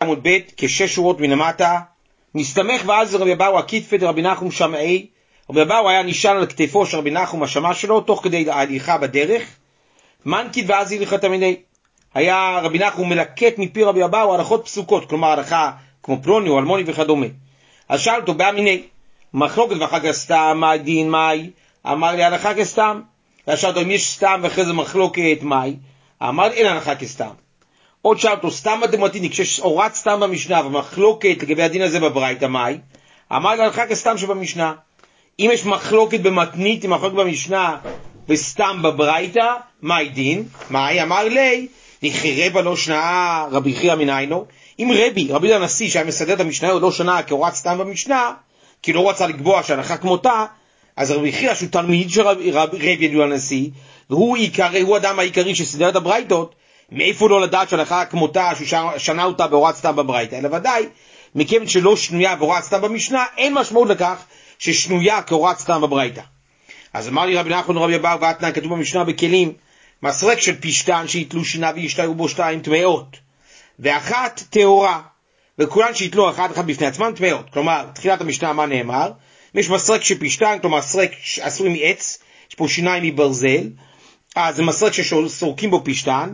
עמוד ב' כשש שורות מלמטה, נסתמך ואז רבי אבאו הכתפת רבי נחום שמעי. רבי אבאו היה נשען על כתפו של רבי נחום השמע שלו תוך כדי ההליכה בדרך, מנקיד ואז הליכה תמידי. היה רבי נחום מלקט מפי רבי אבאו הלכות פסוקות, כלומר הלכה כמו פלוני או אלמוני וכדומה. אז שאל אותו באמיני מחלוקת ואחר כך סתם מה דין מאי, אמר לי הלכה כסתם. ושאל אותו אם יש סתם ואחרי זה מחלוקת מאי, אמר לי אין הלכה כסתם. עוד שאל אותו סתם מתמטית, כשהורת סתם במשנה ומחלוקת לגבי הדין הזה בברייתא מאי, אמר לי הלכה כסתם שבמשנה. אם יש מחלוקת במתנית עם מחלוקת במשנה וסתם בברייתא, מאי דין? מאי אמר לי נחרבה לא שנאה רבי חייא מניינו. אם רבי הנשיא שהיה מסדר את המשנה עוד לא שנה כהורת סתם במשנה, כי לא רצה לקבוע שהלכה כמותה, אז רבי חייא שהוא תלמיד של רבי ידוע הנשיא, והוא האדם העיקרי שסדר את הברייתות, מאיפה לא לדעת שהלכה כמותה ששנה אותה בהוראת סתם בברייתא, אלא ודאי מכיוון שלא שנויה בהוראת סתם במשנה, אין משמעות לכך ששנויה כהוראת סתם בברייתא. אז אמר לי רבי נחמן רבי אבאו ואתנן, כתוב במשנה בכלים, מסרק של פשתן שיתלו שינה וישתרו בו שתיים טמאות, ואחת טהורה, וכולן שיתלו אחת בפני עצמן טמאות. כלומר, תחילת המשנה מה נאמר? יש מסרק של פשתן, כלומר מסרק עשוי מעץ, יש פה שיניים מברזל, אז זה מסרק שסורקים בו פשתן,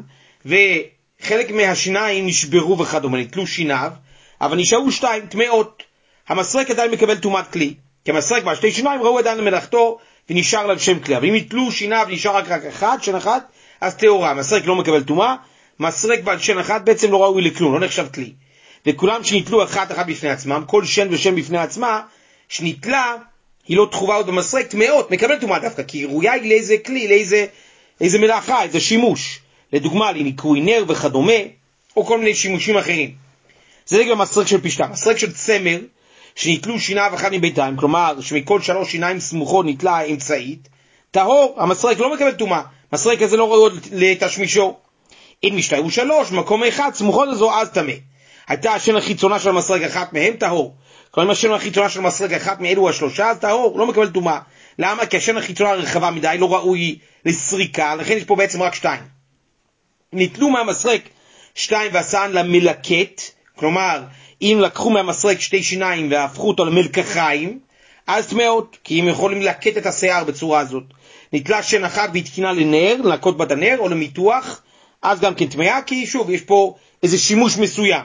וחלק מהשיניים נשברו וכדומה, נתלו שיניו, אבל נשארו שתיים טמאות. המסרק עדיין מקבל טומאת כלי, כי המסרק בשתי שיניים ראו עדיין למלאכתו ונשאר לה שם כלי, אבל אם יתלו שיניו ונשאר רק אחת, שן אחת, אז טהורה. המסרק לא מקבל טומאה, מסרק בעל שן אחת בעצם לא ראוי לכלום, לא נחשב כלי. וכולם שנתלו אחת בפני עצמם, כל שן ושן בפני עצמה שנתלה, היא לא תחובה עוד במסרק, טמאות, מקבל טומאה דווקא, כי היא ראויה היא לאיזה כלי, לאיזה מלאכה, איזה שימוש. לדוגמה, לניקוי נר וכדומה, או כל מיני שימושים אחרים. זה לגבי מסרק של פשתן. מסרק של צמר, שנתלו שיניו אחד מבינתיים, כלומר, שמכל 3 שיניים סמוכות נתלה אמצעית, טהור, המסרק לא מקבל טומאה. מסרק הזה לא ראוי לתשמישו. אם משתהו 3, מקום אחד, סמוכות לזו, אז טמא. הייתה השן החיצונה של המסרק אחת מהם, טהור. כלומר, אם השן החיצונה של המסרק אחת מאלו השלושה, אז טהור, לא מקבל טומאה. למה? כי השן החיצונה הרחבה מדי, לא ראוי לסריקה, לכן יש פה בעצם רק 2. נתלו מהמסרק 2 ועשן למלקט, כלומר, אם לקחו מהמסרק 2 שיניים והפכו אותו למלקחיים, אז טמאות, כי הם יכולים לקט את השיער בצורה הזאת. נתלה שן אחת והתקינה לנר, לנקות בת הנר או למיתוח, אז גם כן טמאה, כי שוב, יש פה איזה שימוש מסוים.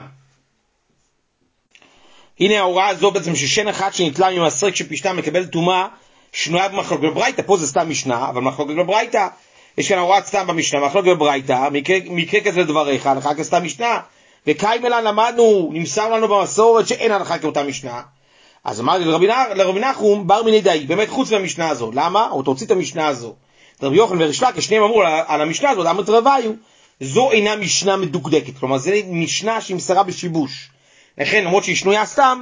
הנה ההוראה הזו בעצם ששן אחת שנתלה ממסרק שפשתן מקבל טומאה, שנויה במחלוקת בברייתא. פה זה סתם משנה, אבל מחלוקת בברייתא, יש כאן הוראת סתם במשנה, מחלוקת בברייתא, מקרה כזה לדבריך, הלכה כסתם משנה, וקיימלן למדנו, נמסר לנו במסורת שאין הלכה כאותה משנה. אז אמרתי לרבי נחום, בר מיני די, באמת חוץ מהמשנה הזו. למה? או תוציא את המשנה הזו. רבי יוחנן וריש לקיש, שניהם אמרו על המשנה הזו, אמרת רביו, זו אינה משנה מדוקדקת, כלומר זה משנה שנמסרה בשיבוש. לכן, למרות שהיא שנויה סתם,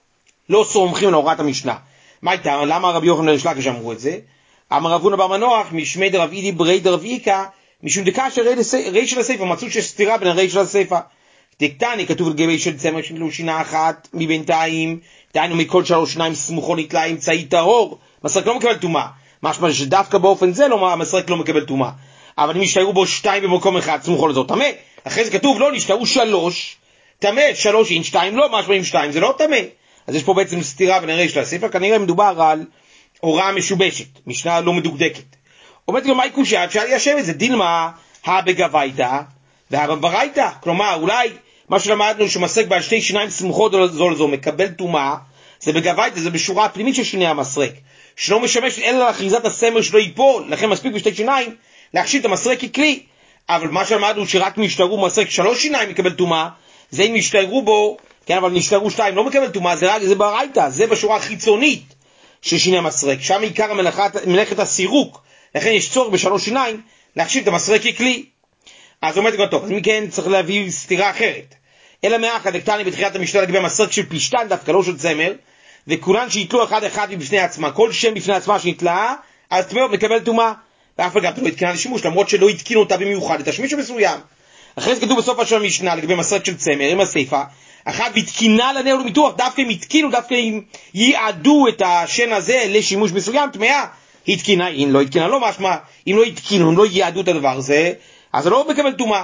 לא סומכים על הוראת המשנה. מה הייתה? למה רבי יוחנן וריש לקיש אמרו את זה? אמר רב הונא בר מנוח, משמי דרב אידי ברי דרב איקה, משום דקשר ריש של הספר, מצאו שיש סתירה בין הריש של הספר. דקטני, כתוב לגבי של צמר שנתלו שינה אחת מבינתיים, דהיינו מכל 3 שיניים סמוכו נתלה אמצעי טהור, מסרק לא מקבל טומאה. משמע שדווקא באופן זה המסרק לא מקבל טומאה. אבל אם ישתהרו בו 2 במקום אחד, סמוכו לזאת טמא. אחרי זה כתוב לא, נשתהרו 3, טמא, 3 אין 2 לא, משמע עם 2 זה לא טמא. אז יש פה בעצם סתירה בין הריש לספר, כנראה מדובר על הוראה משובשת, משנה לא מדוקדקת. אומרת לו, מהי קושיה? אפשר ליישב את זה, דילמה בגבייתא והברייתא. כלומר, אולי מה שלמדנו שמסרק בעל 2 שיניים סמוכות זו לזו מקבל טומאה, זה בגבייתא, זה בשורה הפנימית של שיני המסרק, שלא משמש אלא לאחיזת הסמר שלא ייפול, לכן מספיק ב2 שיניים להכשיל את המסרק ככלי. אבל מה שלמדנו שרק משתהרו מסרק 3 שיניים מקבל טומאה, זה אם נשתהרו בו, כן, אבל נשתהרו 2 לא מקבל טומאה, זה ברייתא, זה בשורה החיצונית של שיני המסרק, שם עיקר מלאכת הסירוק, לכן יש צורך ב3 שיניים להכשיל את המסרק ככלי. אז אומרת כבר טוב, אז מכן צריך להביא סתירה אחרת. אלא מאחד דקטני בתחילת המשנה לגבי מסרק של פשתן דווקא לא של צמר, וכולן שיתלו אחד בפני עצמה, כל שם בפני עצמה שנתלה, אז טמאות מקבל טומאה. ואף אחד לא התקינה לשימוש, למרות שלא התקינו אותה במיוחד, את השמיש מסוים. אחרי זה כתוב בסוף השם המשנה לגבי מסרק של צמר, עם הסיפה, אחת בתקינה לנר ולמיתוח, דווקא אם התקינו, דווקא אם ייעדו את השן הזה לשימוש מסוים, טמאה. התקינה, אם לא התקינה, לא משמע, אם לא התקינו, אם לא ייעדו את הדבר הזה, אז זה לא מקבל טומאה.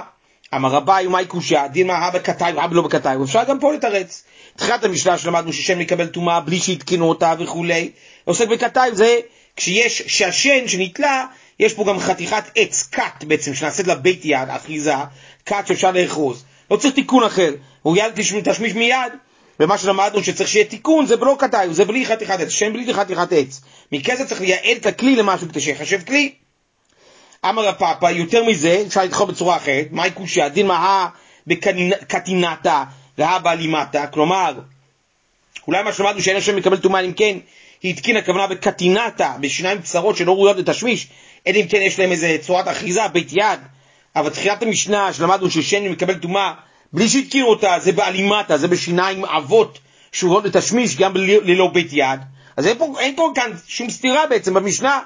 אמר רבי, ומאי קושיא, דין מה בקתאי ולא בקתאי, ואפשר גם פה לתרץ. תחילת המשנה שלמדנו ששן מקבל טומאה בלי שהתקינו אותה וכולי, עוסק בקתאי, זה כשיש שהשן שנתלה, יש פה גם חתיכת עץ, קט בעצם, שנעשית לה בית יד, אחיזה, קט שאפשר לאחוז. לא צריך תיקון אחר, הוא יד תשמיש מיד, ומה שלמדנו שצריך שיהיה תיקון, זה בלא קתאי, זה בלי חתיכת עץ, שן בלי חתיכת עץ. מכזה צריך לייעד את הכלי למשהו כדי שיחשב כלי. אמר הפאפה, יותר מזה, אפשר לדחות בצורה אחרת, מאי קושיא, דין מה בקטינתה והבעלימתה, כלומר, אולי מה שלמדנו שאין השם מקבל טומאה, אם כן, היא התקינה הכוונה בקטינתה, בשיניים קצרות שלא ראויות לתשמיש, אלא אם כן יש להם איזה צורת אחיזה, בית יד, אבל תחילת המשנה שלמדנו ששן מקבל טומאה, בלי שהתקינו אותה, זה בעלימתה, זה בשיניים אבות, שראויות לתשמיש, גם ללא בית יד, אז אין פה כאן שום סתירה בעצם במשנה.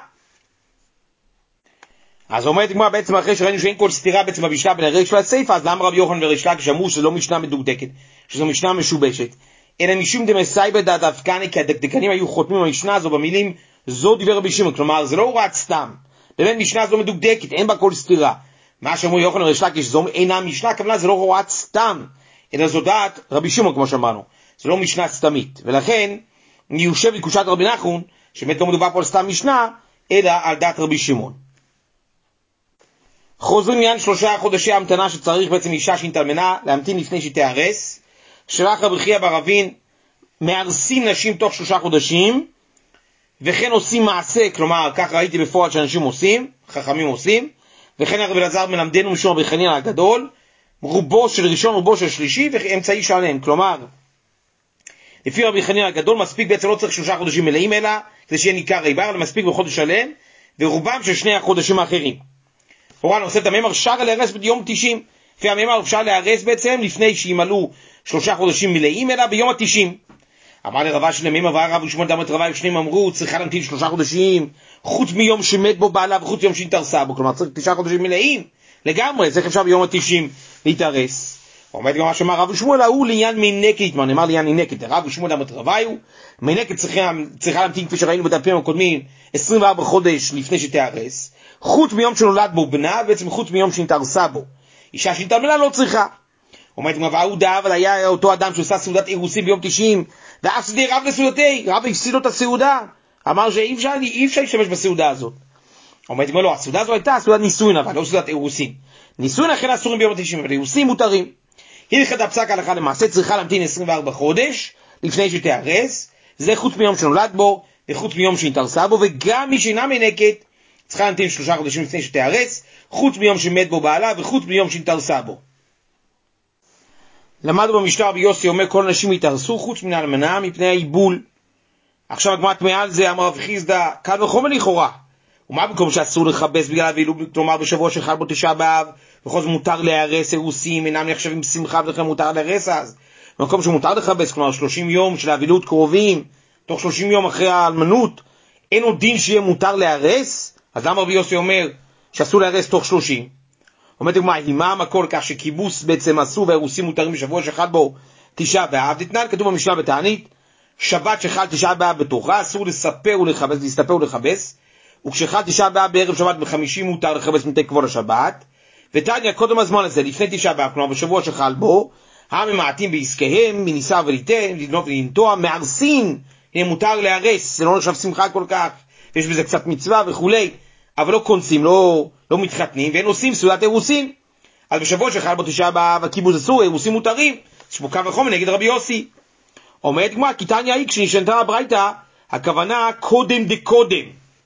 אז אומרת גמרא בעצם אחרי שראינו שאין כל סתירה בעצם במשנה בין הרגש והסיפא, אז למה רבי יוחנן וריש לקיש אמרו שזו לא משנה מדוקדקת, שזו משנה משובשת, אלא משום דמסייבא דאבקני, כי הדקדקנים היו חותמים במשנה הזו במילים זו דיבר רבי שמעון, כלומר זה לא הוראת סתם, באמת משנה זו מדוקדקת, אין בה כל סתירה. מה שאמרו יוחנן וריש לקיש, זו אינה משנה, הכוונה זה לא הוראת סתם, אלא זו דעת רבי שמעון כמו שאמרנו, זה לא משנה סתמית, ולכן יושב לקושת רבי נחמן, שבאמת לא מדובר פה על סתם משנה, אלא על דעת רבי שמעון. חוזרים עניין 3 חודשי המתנה שצריך בעצם אישה שהתאלמנה להמתין לפני שתיהרס. שלח רבי חייא בר אבין, מארסים נשים תוך 3 חודשים, וכן עושים מעשה, כלומר כך ראיתי בפועל שאנשים עושים, חכמים עושים, וכן רבי אלעזר מלמדנו משום רבי חנינא הגדול, רובו של ראשון רובו של שלישי ואמצעי שלם, כלומר לפי רבי חנינא הגדול מספיק בעצם לא צריך 3 חודשים מלאים אלא כדי שיהיה ניכר עיבר, אלא מספיק בחודש שלם, ורובם של 2 החודשים האחרים. הורן עושה את הממר שר להרס ביום 90, לפי הממר אפשר להרס בעצם לפני שימלאו 3 חודשים מלאים אלא ביום 90. אמר לרבה של הממר והרב ושמואל דמת רבה ושניהם אמרו צריכה להמתין 3 חודשים חוץ מיום שמת בו בעלה וחוץ מיום שהתארסה בו, כלומר צריך 9 חודשים מלאים לגמרי, אז איך אפשר ביום 90 להתארס? עומד גם מה שאמר רב ושמואל, הוא לעניין מינקת, מה נאמר לעניין מינקת, רב ושמואל דמת רבה הוא מינקת צריכה להמתין כפי שראינו בדפים הקודמים 24 חודש לפני שתארס, חוץ מיום שנולד בו בנה, בעצם חוץ מיום שנתארסה בו. אישה שהתאלמנה לא צריכה. אומרת גם והוא אבל היה אותו אדם שעושה סעודת אירוסין ביום 90, ואף שדי רב לסעודתי, רב הפסיד לו את הסעודה, אמר שאי אפשר להשתמש בסעודה הזאת. אומרת גם לא, הסעודה הזו הייתה סעודת נישואין, אבל לא סעודת אירוסין. נישואין אכן אסורים ביום 90, אבל אירוסין מותרים. הלכת הפסק הלכה למעשה צריכה להמתין 24 חודש לפני שתיהרס, זה חוץ מיום שנולד בו וחוץ מיום שנתארסה בו, וגם מי שאינה מינקת צריכה להמתין 3 חודשים לפני שתיהרס, חוץ מיום שמת בו בעלה וחוץ מיום שנתארסה בו. למדנו במשנה רבי יוסי אומר כל הנשים יתארסו חוץ מן האלמנה מפני העיבול. עכשיו הגמרא תמהה על זה, אמר רב חיסדא, קל וחומר לכאורה. ומה במקום שאסור לכבס בגלל האבלות, כלומר בשבוע שחל בו 9 באב, בכל זאת מותר להרס אירוסים, אינם נחשבים שמחה ולכן מותר להרס אז. במקום שמותר לכבס, כלומר 30 יום של האבלות קרובים, תוך 30 יום אחרי האלמנות, אין עוד דין שיהיה מותר להרס? אז למה רבי יוסי אומר שאסור להרס תוך 30? אומרת מה המקור כך שכיבוס בעצם אסור והאירוסים מותרים בשבוע שחל בו 9 באב? דתנן כתוב במשנה בתענית, שבת שחל 9 באב בתוכה, אסור לספר ולכבס, וכשחל 9 באב בערב שבת ב50 מותר לכבס מתי כבוד השבת, ותניא קודם הזמן הזה, לפני 9 באב, כלומר בשבוע שחל בו, הממעטים בעסקיהם, מניסה וליתן, לגנוב ולנטוע, מערסין, הנה מותר להרס, זה לא נחשב שמחה כל כך, יש בזה קצת מצווה וכולי, אבל לא קונסים, לא מתחתנים, והם עושים סעודת אירוסין. אז בשבוע שחל בו 9 באב, הכיבוס אסור, אירוסין מותרים, יש פה קו וחומר נגד רבי יוסי. אומרת גמרא, כי תניא היא כשנשנתה הברייתא, הכוונה קודם דקודם.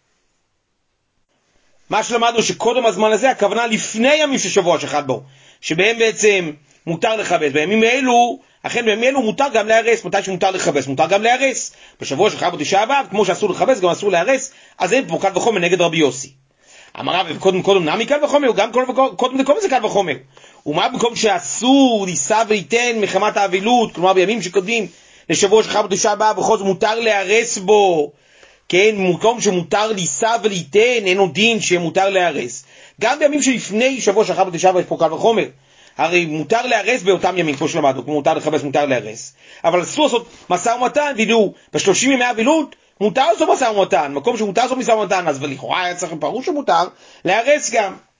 מה שלמדנו שקודם הזמן הזה, הכוונה לפני ימים של שבוע שחל בו, שבהם בעצם מותר לכבס, בימים אלו, אכן בימים אלו מותר גם להרס, מתי שמותר לכבס, מותר גם להרס. בשבוע שחל בו 9 באב, כמו שאסור לכבס, גם אסור להרס, אז אין פה קל וחומר נגד רבי יוסי. אמר רב, קודם נמי קל וחומר, גם קודם דקודם זה קל וחומר. ומה במקום שאסור נישא וליתן מחמת האבלות, כלומר בימים שקודמים לשבוע שחל בו 9 באב, בכל זאת מותר להרס בו, כן, מקום שמותר נישא וליתן, אין עוד דין שמותר להרס. גם בימים שלפני שבוע שחל בו 9 באב יש פה קל וחומר. הרי מותר להרס באותם ימים, כמו שלמדנו, כמו מותר לכבס, מותר להרס. אבל אסור לעשות משא ומתן, וידעו, ב30 ימי אבלות, מותר לעשות משא ומתן, מקום שמותר לעשות משא ומתן, אז ולכאורה היה צריך פרוש שמותר להרס גם.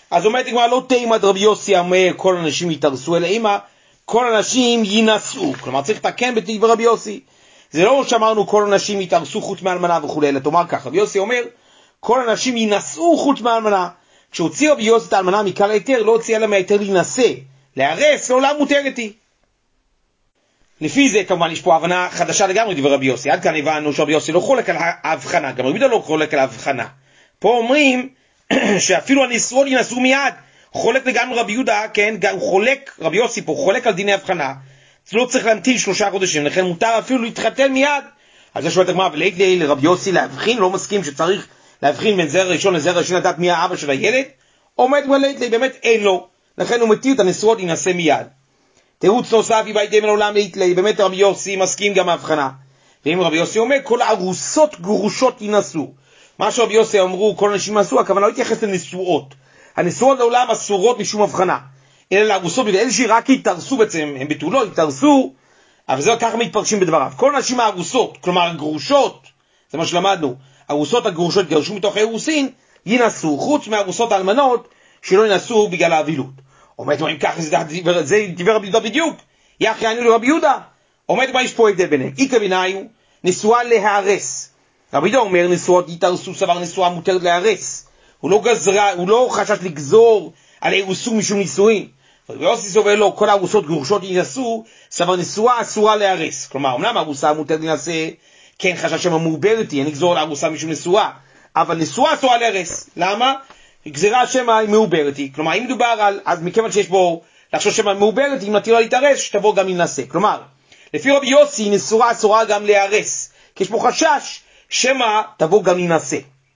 אז אומרת הגמרא, לא תימא דרבי יוסי אומר כל הנשים יתארסו, אלא אימא כל הנשים יינשאו. כלומר צריך לתקן בדברי רבי יוסי. זה לא שאמרנו כל הנשים יתארסו חוץ מאלמנה וכו', אלא תאמר ככה, רבי יוסי אומר כל הנשים יינשאו חוץ מאלמנה. כשהוציא רבי יוסי את האלמנה מכלל היתר, לא הוציאה לה מהיתר להינשא, להרס, לעולם מותרת היא. לפי זה כמובן יש פה הבנה חדשה לגמרי דברי רבי יוסי. עד כאן הבנו שרבי יוסי לא חולק על ההבחנה, גם רבי יהודה לא חולק על ההבחנה. פה אומרים שאפילו הנישאות יינשאו מיד, חולק לגמרי רבי יהודה, כן, הוא חולק, רבי יוסי פה חולק על דיני הבחנה, לא צריך להמתין 3 חודשים, לכן מותר אפילו להתחתן מיד. אז זה שואלת הגמרא, ולית לי לרבי יוסי להבחין, לא מסכים שצריך להבחין בין זרע ראשון לזרע ראשון לדעת מי האבא של הילד, עומד ולית לי, באמת אין לו, לכן הוא מתיר את הנישאות יינשא מיד. תירוץ נוסף, יבייתם לעולם לית לי, באמת רבי יוסי מסכים גם ההבחנה. ואם רבי יוסי אומר, כל הארוסות גרושות יינשאו. מה שרבי יוסי אמרו, כל הנשים יינשאו, הכוונה לא התייחס לנישואות. הנישואות לעולם אסורות משום הבחנה. אלא לארוסות, ואלה שרק יתארסו בעצם, הם בתולו, יתארסו, אבל זה ככה מתפרשים בדבריו. כל הנשים הארוסות, כלומר הגרושות, זה מה שלמדנו, ארוסות הגרושות גרשו מתוך האירוסין, יינשאו, חוץ מהארוסות האלמנות, שלא יינשאו בגלל האבילות. אומרת מה אם ככה, זה דבר רבי יהודה בדיוק, יחי ענו לרבי יהודה. אומרת מה יש פה הבדל ביניהם, איקה ביניו, נשואה להרס. רבי יהודה אומר נשואות יתארסו, סבר נשואה מותרת להרס. הוא לא חשש לגזור על אירוסו משום נישואין. רבי יוסי סובר לו, כל הארוסות גרושות יינשאו, סבר נשואה אסורה להרס. כלומר, אמנם הארוסה מותרת להינשא, כן חשש שמה מעוברת היא, אין לגזור על הארוסה משום נשואה, אבל נשואה אסורה להרס. למה? גזירה שמה היא מעוברת היא. כלומר, אם מדובר על, אז מכיוון שיש בו לחשוב שמה מעוברת היא, אם מתירה להתארס, שתבוא גם להינשא. כלומר, לפי רבי יוסי, נשואה אסורה גם להרס, כי יש בו חשש שמה תבוא גם להינשא.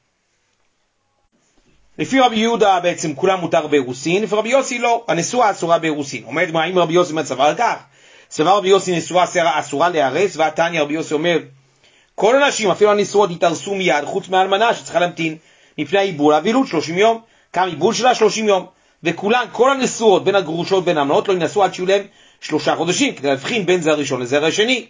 לפי רבי יהודה בעצם כולם מותר באירוסין, לפי רבי יוסי לא, הנשואה אסורה באירוסין. אומרת מה אם רבי יוסי סבר כך? סבר רבי יוסי נשואה אסורה להרס, והתניא רבי יוסי אומר כל הנשים אפילו הנשואות יתארסו מיד חוץ מהאלמנה שצריכה להמתין מפני העיבול, האבילות 30 יום, כמה עיבול שלה 30 יום, וכולן, כל הנשואות בין הגרושות בין האלמנות לא ינסו עד שיהיו להם 3 חודשים כדי להבחין בין זרע ראשון לזרע השני.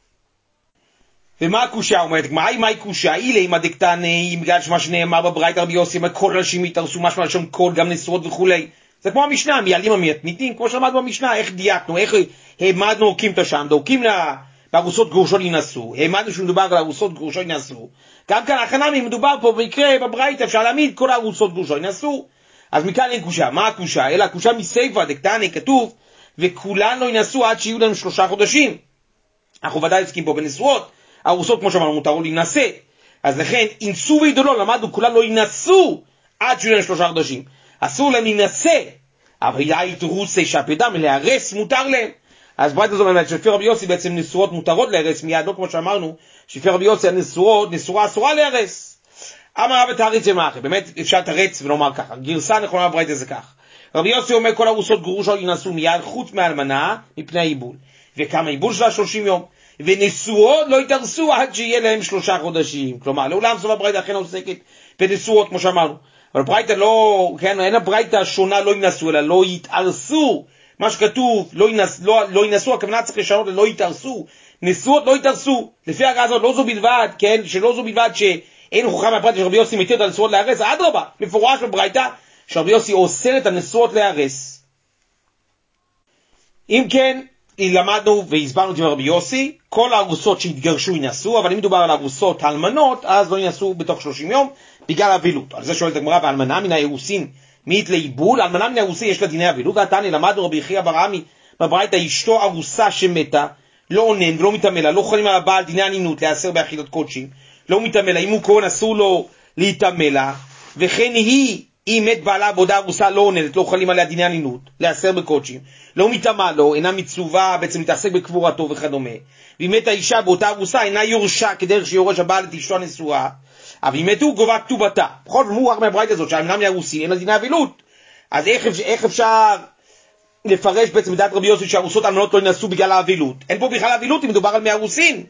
ומה הקושיה? אומרת, מהי קושיה? אילה עם הדקטני, בגלל שמה שנאמר בברייתא רבי יוסי, כל הנשים יתארסו, משמע לשון כל, גם נשואות וכולי. זה כמו המשנה, מיילים המתמיתים, כמו שלמדנו במשנה, איך דייקנו, איך העמדנו הוקים את השם, דוקים לארוסות גרושות ינסו, העמדנו שמדובר על ארוסות גרושות ינסו. גם כאן החנמי מדובר פה במקרה בברייתא, אפשר להעמיד כל הארוסות גרושות ינסו. אז מכאן אין קושיה. מה הקושיה? אלא הקושיה מסייפא דקטני, כתוב, וכולן לא ינסו עד שיהיו להם 3 חודשים. אנחנו ודאי עוסקים פה בנשואות. הארוסות כמו שאמרנו מותרו להינשא, אז לכן אינסו ועידולו, למדנו כולם לא ינסו עד שיהיו להם 3 חודשים, אסור להם להינשא, אבל יאית רוסי שהפדם להרס מותר להם. אז ברייתא זאת אומרת שלפי רבי יוסי בעצם נשואות מותרות להרס מיד, לא כמו שאמרנו שלפי רבי יוסי נשואה אסורה להרס. אמר רבי תריץ ומאחר, באמת אפשר לתרץ ולומר ככה, גרסה נכונה בברייתא זה כך, רבי יוסי אומר כל הארוסות גרושות ינסו מיד חוץ מהאלמנה מפני העיבול, וכמה עיבול שלה 30 יום, ונשואות לא יתארסו עד שיהיה להם 3 חודשים. כלומר, לעולם סוף הברייתא אכן עוסקת בנשואות, כמו שאמרנו. אבל ברייתא לא, כן, אין הברייתא שונה לא ינסו, אלא לא יתארסו. מה שכתוב, לא ינסו, הכוונה צריך לשנות ללא יתארסו. נשואות לא יתארסו. לפי ההגעה הזאת, לא זו בלבד, כן, שלא זו בלבד שאין הוכחה מהברייתא שרבי יוסי מתיר את הנשואות להרס, אדרבה, מפורש בברייתא שרבי יוסי אוסר את הנשואות להרס. אם כן, למדנו והסברנו את רבי יוסי, כל הארוסות שהתגרשו ינסו, אבל אם מדובר על הארוסות האלמנות, אז לא ינסו בתוך 30 יום, בגלל האבילות. על זה שואלת הגמרא, והאלמנה מן האירוסין מאית לעיבול, האלמנה מן האירוסין יש לה דיני אבילות, והתניא למדנו רבי יחיא בר עמי בברייתא, אשתו ארוסה שמתה, לא אונן ולא מתעמלה, לא חלים על הבעל דיני אנינות להיאסר באכילת קודשים, לא מתעמלה, אם הוא כהן אסור לו להתעמלה, וכן היא מת בעלה בעודה ארוסה לא עונדת, לא חלים עליה דיני אנינות, להיאסר בקודשים, לא מתאמה לו, אינה מצווה בעצם להתעסק בקבורתו וכדומה. ואם מת האישה באותה ארוסה, אינה יורשה כדרך שיורש הבעל את אשתו הנשואה, אבל אם מתו גובה כתובתה. בכל זאת הוא רק מהברייתא הזאת, שהאמנה מהארוסין אין לה דיני אבילות. אז איך אפשר לפרש בעצם בדעת רבי יוסי שהארוסות האלמנות לא ינסו בגלל האבילות? אין פה בכלל אבילות אם מדובר על מהארוסין.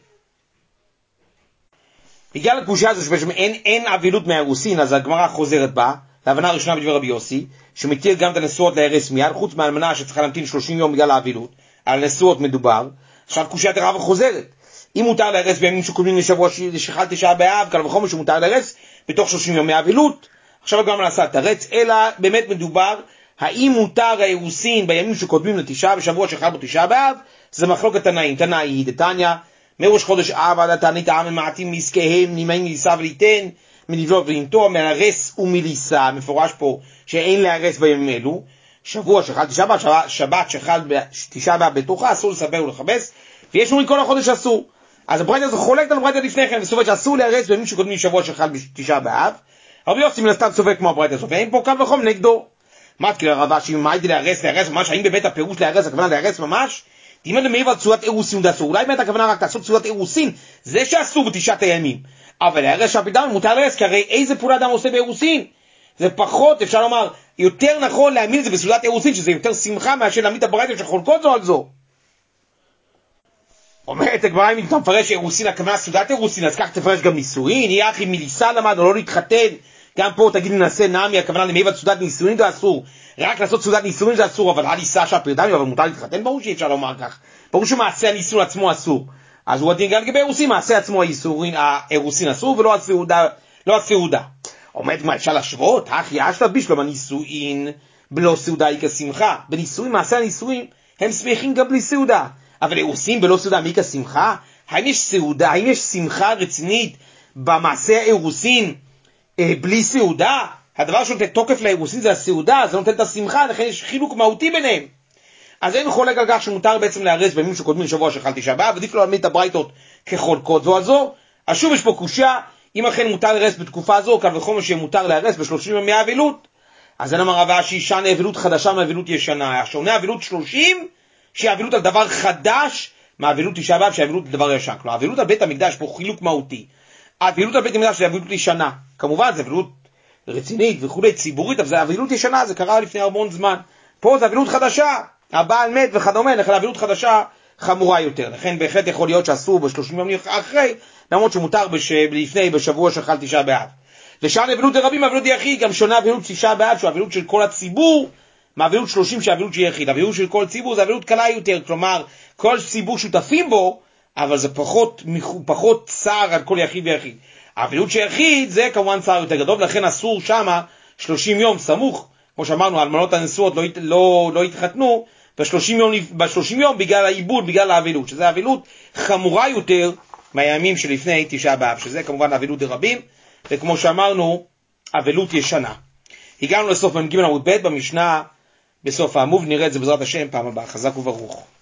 בגלל הקושיה הזו שבעצם אין אבילות מהארוסין, אז הגמרא חוזרת בה, להבנה הראשונה בדבר רבי יוסי, שמתיר גם את הנשואות להרס מיד, חוץ מהאלמנה שצריכה להמתין 30 יום בגלל האבילות, על נשואות מדובר. עכשיו קושיית הרב חוזרת. אם מותר להרס בימים שקודמים לשבוע שחל תשעה באב, קל וחומר שמותר להרס בתוך 30 יום מהאבילות, עכשיו גם נעשה תרץ, אלא באמת מדובר, האם מותר האירוסין בימים שקודמים לתשעה, בשבוע שחל בו תשעה באב, זה מחלוקת תנאים, תנאי דתניא, מראש חודש אב עד התענית העם מעטים מעסקיהם, נמאים מליסה וליתן, מלבלוע ולנטוע, מלרס ומליסה, מפורש פה שאין להרס בימים אלו, שבוע שחל תשעה באב, שבת שחל תשעה באב בתוכה, אסור לסבר ולכבס, ויש לנו כל החודש אסור. אז הברייתא הזו חולקת על הברייתא לפני כן, וסובר שאסור להרס בימים שקודמים שבוע שחל בתשעה באב, רבי יוסי מן הסתם סובר כמו הברייתא הזו, ואין פה קל וחום נגדו. מתקיל הרב אשי, מה הייתי להרס ממש, האם בבית הפירוש להרס, הכוונה להרס ממש? תימד למעיב על צורת אירוסין דאסור, אולי באמת הכוונה רק לעשות צורת אירוסין, זה שאסור בתשעת הימים, אבל להרס שהפתאום מותר להרס, כי הרי איזה פעולה אדם עושה באירוסין? זה פחות, אפשר לומר, יותר נכון להאמין את זה בסעודת אירוסין, שזה יותר שמחה מאשר להעמיד את הברייתא שחולקות זו על זו. אומרת הגמרא, אם אתה מפרש אירוסין, הכוונה סעודת אירוסין, אז כך תפרש גם נישואין, יהיה אחי מליסה למד או לא להתחתן, גם פה תגיד ננסה נעמי, הכוונה למעיב על סעודת נישואין זה אסור, רק לעשות סעודת נישואין זה אסור, אבל הליסה שהפרדמי, אבל מותר להתחתן, ברור שאי אפשר לומר כך, ברור שמעשה הנישואין עצמו אסור, אז הוא הדין גם לגבי אירוסין, מעשה עצמו האירוסין אסור ולא הסעודה. אומרת מה אפשר להשוות, אחי אשתא בשלום הנישואין בלא סעודה היא כשמחה, בנישואין מעשה הנישואין הם שמחים גם בלי סעודה, אבל אירוסין בלא סעודה מי כשמחה? האם יש סעודה, האם יש שמחה רצינית במעשה האירוסין בלי סעודה? הדבר שנותן תוקף לאירוסין זה הסעודה, זה נותן את השמחה, לכן יש חילוק מהותי ביניהם. אז אין חולק על כך שמותר בעצם להרס בימים שקודמים לשבוע שחל תשעה באב, עדיף לא להעמיד את הברייתות כחולקות זו על זו. אז שוב יש פה קושיה, אם אכן מותר להרס בתקופה זו, קל וחומר שיהיה מותר להרס ב30 ימי האבלות, אז אין אמר רב אשי שנה אבלות חדשה מאבלות ישנה, שונה אבלות 30 שהיא אבלות על דבר חדש מאבלות תשעה באב שהיא אבלות על דבר ישן. כלומר אבלות על בית המקדש פה חילוק מהותי, האבלות על בית המקדש זה אבלות ישנה, כמובן זה אבלות רצינית וכולי ציבורית, אבל זה אבלות ישנה, זה קרה לפני המון זמן. פה זה אבלות חדשה, הבעל מת וכדומה, לכן אבלות חדשה חמורה יותר, לכן בהחלט יכול להיות שאסור ב30 ימים אחרי, למרות שמותר לפני בשבוע שחל תשעה באב. ושאר אבלות לרבים אבלות יחיד, גם שונה אבלות תשעה באב שהוא אבלות של כל הציבור מאבלות 30 שאבלות שיחיד. אבלות של כל ציבור זה אבלות קלה יותר, כלומר כל ציבור שותפים בו, אבל זה פחות צער על כל יחיד ויחיד. האבלות שיחיד זה כמובן צער יותר גדול, לכן אסור שמה 30 יום סמוך, כמו שאמרנו, אלמנות הנשואות לא התחתנו ב30 יום בגלל העיבוד, בגלל האבלות, שזה אבלות חמורה יותר מהימים שלפני תשעה באב, שזה כמובן אבלות דרבים, וכמו שאמרנו, אבלות ישנה. הגענו לסוף מ"ג עמוד ב' במשנה, בסוף העמוד, נראה את זה בעזרת השם פעם הבאה. חזק וברוך.